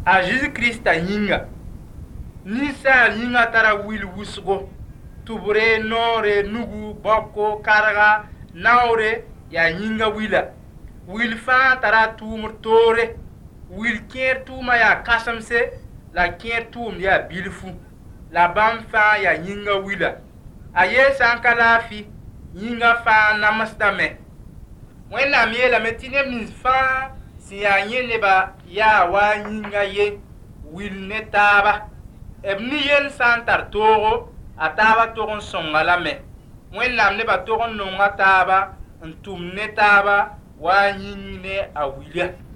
a Jésus-Christ a yĩnga ninsaal yĩnga tara wil wʋsgo tʋbre noore nugu bɔko karga naore yaa yĩnga wila wil fãa tara tʋʋmr toore wil kẽer tʋʋma yaa kãsemse la kẽer tʋʋmd yaa bilfu la bãmb fãa yaa yĩnga wila a yeesã n ka laafɩ yĩnga fãa namsdame wẽnnaam yeelame tɩ neb nins fãa sẽn yaa yẽ neba yaa wa yĩnga ye wil ne taaba b ne-yel sã n tar toogo a taaba tog n sõnga lame wẽnnaam nebã tog n nonga taaba n tʋm ne taaba wa yĩng ne a wila